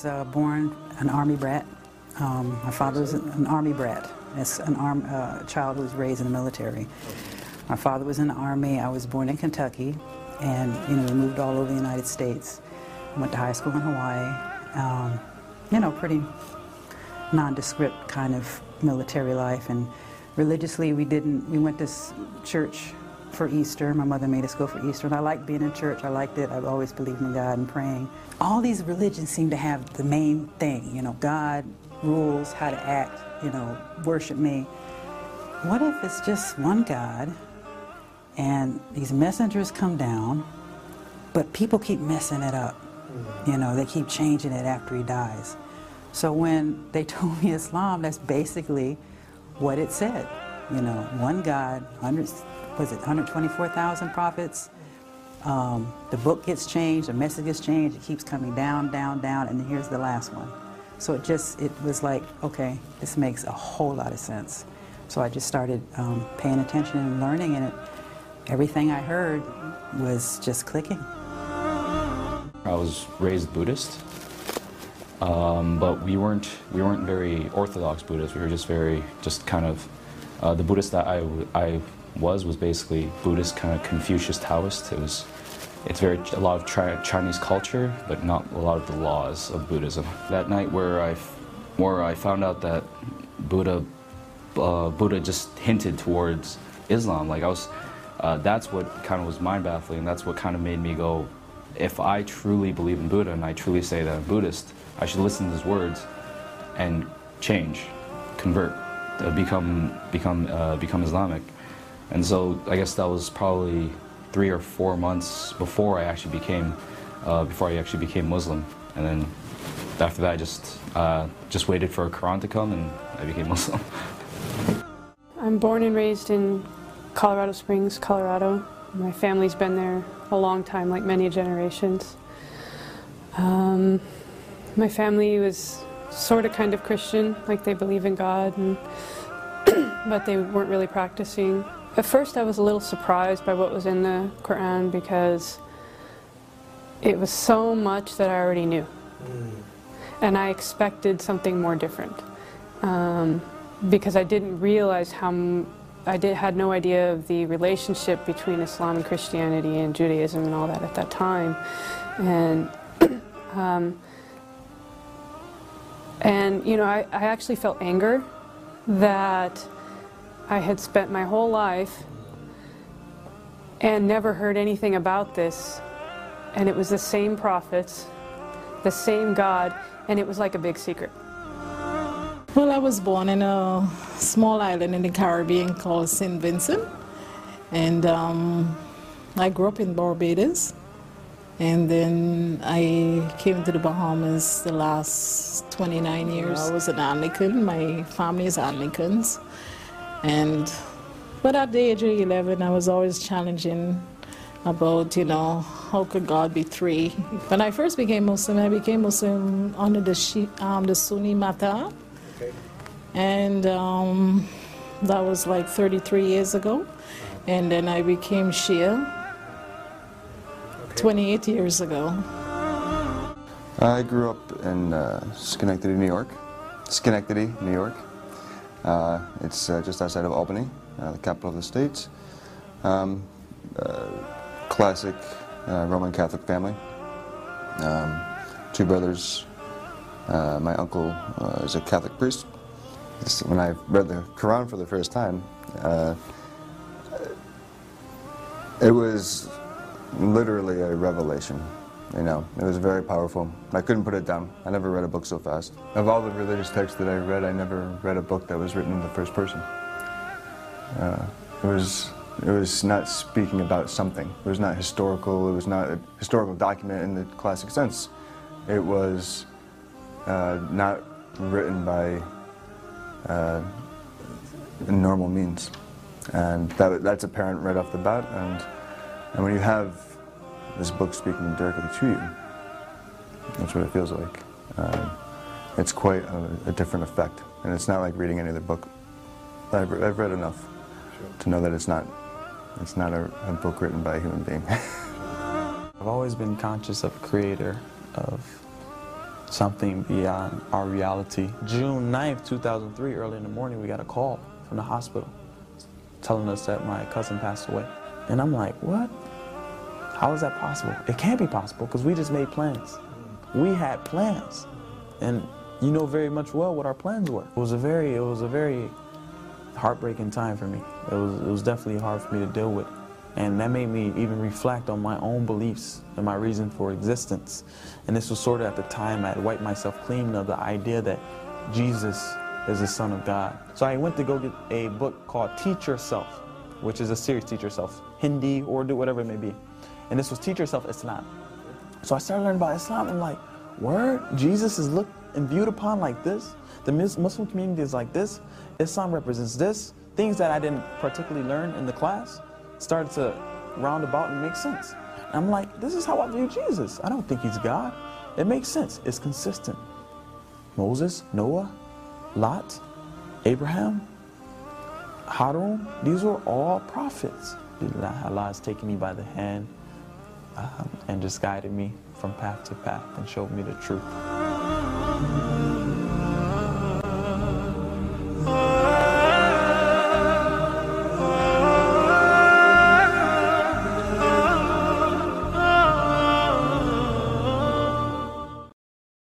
was born an Army brat. My father was an Army brat. It's a child who was raised in the military. My father was in the Army. I was born in Kentucky, and we moved all over the United States. I went to high school in Hawaii. Pretty nondescript kind of military life, and religiously we went to church for Easter. My mother made us go for Easter, and I liked being in church. I liked it. I've always believed in God and praying. All these religions seem to have the main thing, God rules how to act, worship me. What if it's just one God, and these messengers come down, but people keep messing it up? They keep changing it after he dies. So when they told me Islam, that's basically what it said. One God, 124,000 prophets. The book gets changed, the message gets changed, it keeps coming down, down, down, and then here's the last one. So it was like, okay, this makes a whole lot of sense. So I just started paying attention and learning, and everything I heard was just clicking. I was raised Buddhist, but we weren't very orthodox Buddhists. We were just kind of the Buddhist that I was basically Buddhist, kind of Confucius Taoist. It's a lot of Chinese culture, but not a lot of the laws of Buddhism. That night where I found out that Buddha just hinted towards Islam, that's what kind of was mind-baffling, and that's what kind of made me go, if I truly believe in Buddha and I truly say that I'm Buddhist, I should listen to his words and change, convert, become Islamic. And so I guess that was probably 3 or 4 months before I actually became Muslim. And then after that, I just waited for a Quran to come, and I became Muslim. I'm born and raised in Colorado Springs, Colorado. My family's been there a long time, like many generations. My family was sort of kind of Christian, like they believe in God, but they weren't really practicing. At first I was a little surprised by what was in the Quran, because it was so much that I already knew. And I expected something more different, because I didn't realize had no idea of the relationship between Islam and Christianity and Judaism and all that at that time. I actually felt anger that I had spent my whole life and never heard anything about this, and it was the same prophets, the same God, and it was like a big secret. Well, I was born in a small island in the Caribbean called St. Vincent, and I grew up in Barbados, and then I came to the Bahamas the last 29 years. I was an Anglican. My family is Anglicans, but at the age of 11, I was always challenging about, how could God be three? When I first became Muslim, I became Muslim under the Sunni Madhab. And that was like 33 years ago. And then I became Shia 28 years ago. I grew up in Schenectady, New York. It's just outside of Albany, the capital of the state. Classic Roman Catholic family. 2 brothers. My uncle is a Catholic priest. When I read the Quran for the first time, it was literally a revelation. It was very powerful. I couldn't put it down. I never read a book so fast. Of all the religious texts that I read, I never read a book that was written in the first person. It was not speaking about something. It was not historical. It was not a historical document in the classic sense. It was not written by normal means, and that's apparent right off the bat. And when you have this book speaking directly to you, that's what it feels like. It's quite a different effect, and it's not like reading any other book. I've read enough to know that it's not a book written by a human being. I've always been conscious of a creator, of something beyond our reality. June 9th, 2003, early in the morning, we got a call from the hospital telling us that my cousin passed away. And I'm like, what? How is that possible? It can't be possible because we just made plans. We had plans. And you know very much well what our plans were. It was a very heartbreaking time for me. It was definitely hard for me to deal with. And that made me even reflect on my own beliefs and my reason for existence. And this was sort of at the time I had wiped myself clean of the idea that Jesus is the Son of God. So I went to go get a book called Teach Yourself, which is a series, Teach Yourself, Hindi, Urdu, whatever it may be. And this was Teach Yourself Islam. So I started learning about Islam. I'm like, word? Jesus is looked and viewed upon like this? The Muslim community is like this? Islam represents this? Things that I didn't particularly learn in the class started to round about and make sense. And I'm like, this is how I view Jesus. I don't think he's God. It makes sense. It's consistent. Moses, Noah, Lot, Abraham, Harun, these were all prophets. Allah has taken me by the hand and just guided me from path to path and showed me the truth.